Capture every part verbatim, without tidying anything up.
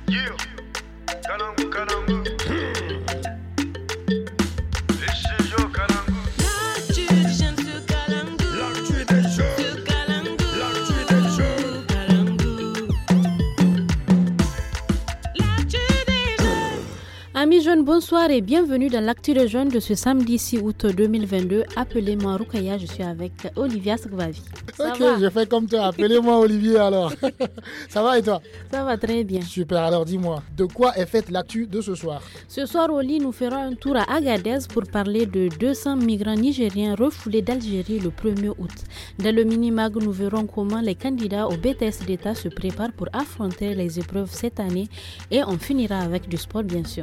Yeah, Kalangu, Kalangu. Les studios Kalangu. L'actu des jeunes sur Kalangu. L'actu des jeunes sur Kalangu. L'actu des jeunes Kalangu. L'actu des jeunes. Amis jeunes, bonsoir et bienvenue dans l'actu des jeunes de ce samedi six août deux mille vingt-deux. Appelez-moi Roukaya, je suis avec Olivia Sakvavi. Ça ok, va? Je fais comme toi. Appelez-moi Olivier alors. Ça va et toi? Ça va très bien. Super, alors dis-moi, de quoi est faite l'actu de ce soir? Ce soir, Oli, nous ferons un tour à Agadez pour parler de deux cents migrants nigériens refoulés d'Algérie le premier août. Dans le mini-mag, nous verrons comment les candidats au B T S d'État se préparent pour affronter les épreuves cette année et on finira avec du sport bien sûr.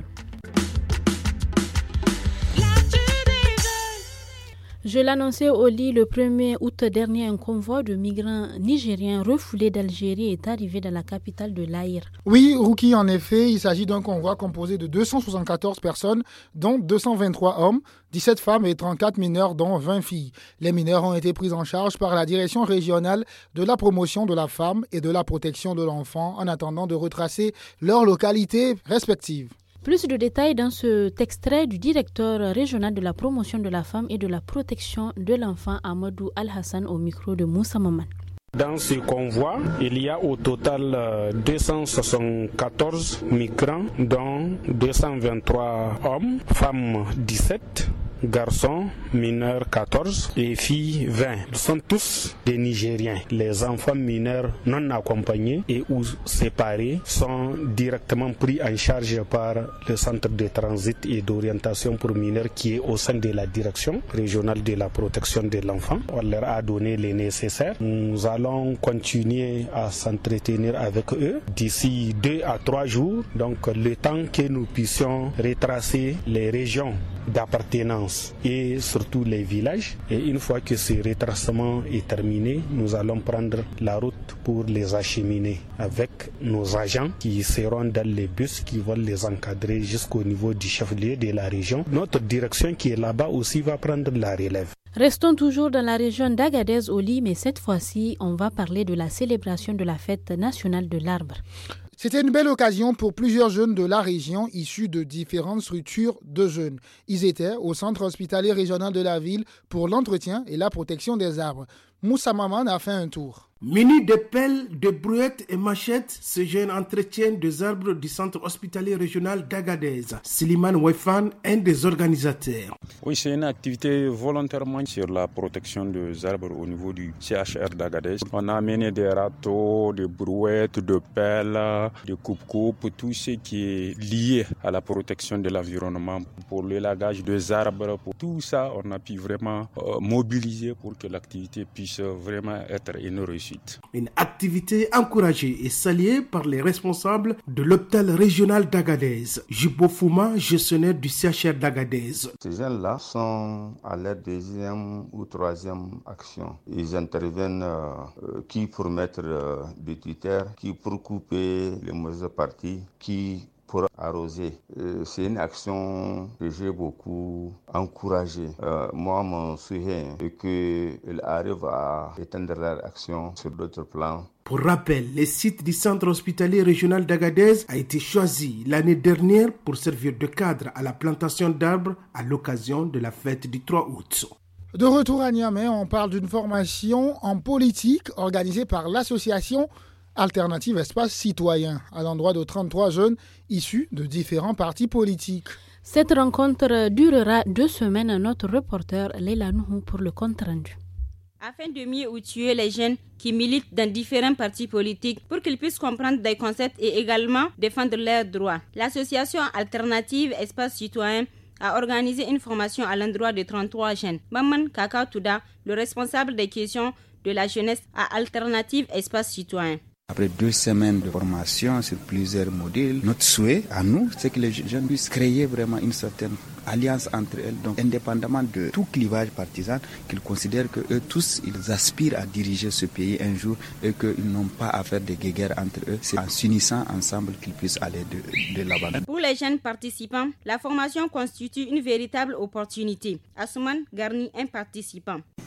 Je l'annonçais au lit le premier août dernier, un convoi de migrants nigériens refoulés d'Algérie est arrivé dans la capitale de l'Aïr. Oui, Rouki, en effet, il s'agit d'un convoi composé de deux cent soixante-quatorze personnes, dont deux cent vingt-trois hommes, dix-sept femmes et trente-quatre mineurs, dont vingt filles. Les mineurs ont été pris en charge par la direction régionale de la promotion de la femme et de la protection de l'enfant en attendant de retracer leurs localités respectives. Plus de détails dans cet extrait du directeur régional de la promotion de la femme et de la protection de l'enfant, Amadou Al-Hassan, au micro de Moussa Maman. Dans ce convoi, il y a au total deux cent soixante-quatorze migrants, dont deux cent vingt-trois hommes, femmes dix-sept, garçons mineurs quatorze et filles vingt. Ils sont tous des Nigériens. Les enfants mineurs non accompagnés et ou séparés sont directement pris en charge par le centre de transit et d'orientation pour mineurs qui est au sein de la direction régionale de la protection de l'enfant. On leur a donné les nécessaires. Nous allons continuer à s'entretenir avec eux d'ici deux à trois jours. Donc le temps que nous puissions retracer les régions d'appartenance et surtout les villages. Et une fois que ce retracement est terminé, nous allons prendre la route pour les acheminer avec nos agents qui seront dans les bus qui vont les encadrer jusqu'au niveau du chef-lieu de la région. Notre direction qui est là-bas aussi va prendre la relève. Restons toujours dans la région d'Agadez au lit, mais cette fois-ci, on va parler de la célébration de la fête nationale de l'arbre. C'était une belle occasion pour plusieurs jeunes de la région issus de différentes structures de jeunes. Ils étaient au centre hospitalier régional de la ville pour l'entretien et la protection des arbres. Moussa Maman a fait un tour. Munis de pelles, de brouettes et machettes, ces jeunes entretiennent des arbres du centre hospitalier régional d'Agadez. Siliman Wefan, un des organisateurs. Oui, c'est une activité volontairement sur la protection des arbres au niveau du C H R d'Agadez. On a amené des râteaux, des brouettes, des pelles, des coupes-coupes, tout ce qui est lié à la protection de l'environnement. Pour l'élagage des arbres, pour tout ça, on a pu vraiment euh, mobiliser pour que l'activité puisse vraiment être une réussite. Une activité encouragée et saluée par les responsables de l'hôpital régional d'Agadez. Jibo Fouma, gestionnaire du C H R d'Agadez. Ces jeunes-là sont à leur deuxième ou troisième action. Ils interviennent euh, qui pour mettre euh, des tuteurs, qui pour couper les mauvaises parties, qui pour arroser. Euh, c'est une action que j'ai beaucoup encouragée. Euh, moi, mon souhait est qu'ils arrivent à étendre leur action sur d'autres plans. Pour rappel, le site du centre hospitalier régional d'Agadez a été choisi l'année dernière pour servir de cadre à la plantation d'arbres à l'occasion de la fête du trois août. De retour à Niamey, on parle d'une formation en politique organisée par l'association Alternative Espace Citoyen, à l'endroit de trente-trois jeunes issus de différents partis politiques. Cette rencontre durera deux semaines. Notre reporter Leila Nouhou pour le compte rendu. Afin de mieux outiller les jeunes qui militent dans différents partis politiques pour qu'ils puissent comprendre des concepts et également défendre leurs droits, l'association Alternative Espace Citoyen a organisé une formation à l'endroit de trente-trois jeunes. Maman Kaka Touda, le responsable des questions de la jeunesse à Alternative Espace Citoyen. Après deux semaines de formation sur plusieurs modules, notre souhait à nous, c'est que les jeunes puissent créer vraiment une certaine alliance entre elles, donc indépendamment de tout clivage partisan, qu'ils considèrent que eux tous, ils aspirent à diriger ce pays un jour et qu'ils n'ont pas à faire de guéguerre entre eux. C'est en s'unissant ensemble qu'ils puissent aller de, de l'avant. Pour les jeunes participants, la formation constitue une véritable opportunité. Asuman Garni, un participant.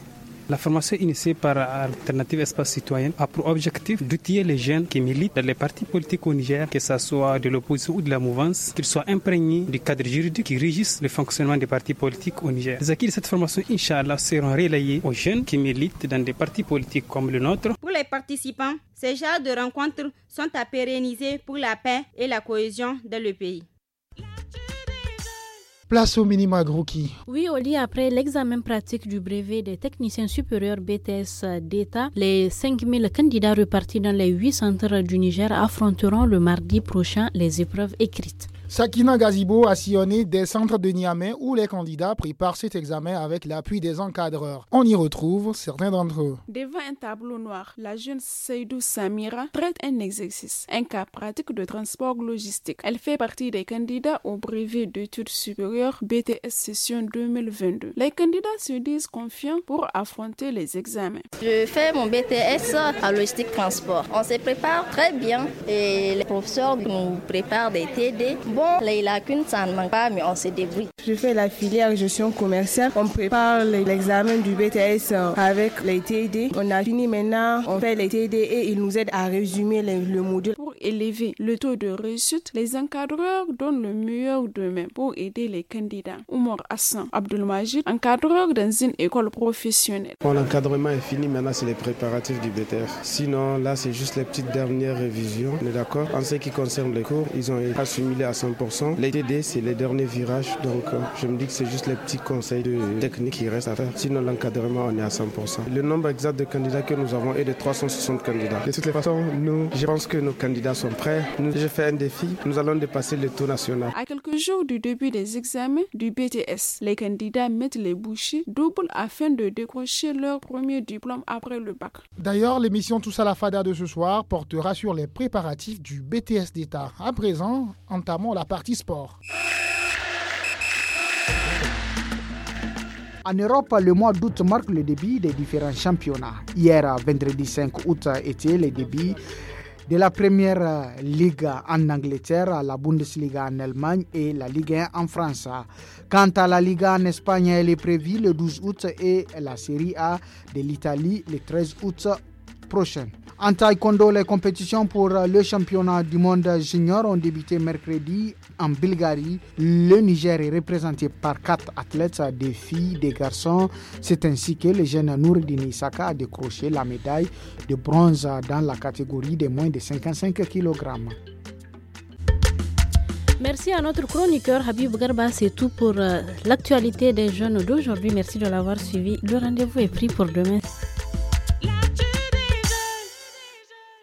La formation initiée par Alternative Espace Citoyen a pour objectif d'outiller les jeunes qui militent dans les partis politiques au Niger, que ce soit de l'opposition ou de la mouvance, qu'ils soient imprégnés du cadre juridique qui régisse le fonctionnement des partis politiques au Niger. Les acquis de cette formation, Inch'Allah, seront relayés aux jeunes qui militent dans des partis politiques comme le nôtre. Pour les participants, ces genres de rencontres sont à pérenniser pour la paix et la cohésion dans le pays. Place au minima Grouki. Oui, Oli, après l'examen pratique du brevet des techniciens supérieurs B T S d'État, les cinq mille candidats repartis dans les huit centres du Niger affronteront le mardi prochain les épreuves écrites. Sakina Gazibo a sillonné des centres de Niamey où les candidats préparent cet examen avec l'appui des encadreurs. On y retrouve certains d'entre eux. Devant un tableau noir, la jeune Seydou Samira traite un exercice, un cas pratique de transport logistique. Elle fait partie des candidats au brevet d'études supérieures B T S session deux mille vingt-deux. Les candidats se disent confiants pour affronter les examens. Je fais mon B T S à logistique transport. On se prépare très bien et les professeurs nous préparent des T D. Bon, les lacunes, ça ne manque pas, mais on se débrouille. Je fais la filière gestion commerciale. On prépare l'examen du B T S avec les T D. On a fini maintenant, on fait les T D et ils nous aident à résumer le, le module. Pour élever le taux de réussite, les encadreurs donnent le meilleur d'eux-mêmes pour aider les candidats. Oumar Hassan Abdelmajid, encadreur dans une école professionnelle. Bon, l'encadrement est fini, maintenant c'est les préparatifs du B T F. Sinon, là c'est juste les petites dernières révisions. On est d'accord? En ce qui concerne les cours, ils ont été assimilés à cent pour cent. Les T D, c'est les derniers virages, donc euh, je me dis que c'est juste les petits conseils de technique qui restent à faire. Sinon, l'encadrement, on est à cent pour cent. Le nombre exact de candidats que nous avons est de trois cent soixante candidats. De toutes les façons, nous, je pense que nos candidats sont prêts. Nous, j'ai fait un défi. Nous allons dépasser le taux national. À quelques jours du début des examens du B T S, les candidats mettent les bouchées doubles afin de décrocher leur premier diplôme après le bac. D'ailleurs, l'émission Tous à la Fada de ce soir portera sur les préparatifs du B T S d'État. À présent, entamons la partie sport. En Europe, le mois d'août marque le début des différents championnats. Hier, vendredi cinq août, était le début de la première ligue en Angleterre, la Bundesliga en Allemagne et la Ligue un en France. Quant à la Liga en Espagne, elle est prévue le douze août et la Serie A de l'Italie le treize août prochain. En taekwondo, les compétitions pour le championnat du monde junior ont débuté mercredi en Bulgarie. Le Niger est représenté par quatre athlètes, des filles, des garçons. C'est ainsi que le jeune Noureddin Issaka a décroché la médaille de bronze dans la catégorie des moins de cinquante-cinq kilogrammes. Merci à notre chroniqueur Habib Garba, c'est tout pour euh, l'actualité des jeunes d'aujourd'hui. Merci de l'avoir suivi. Le rendez-vous est pris pour demain.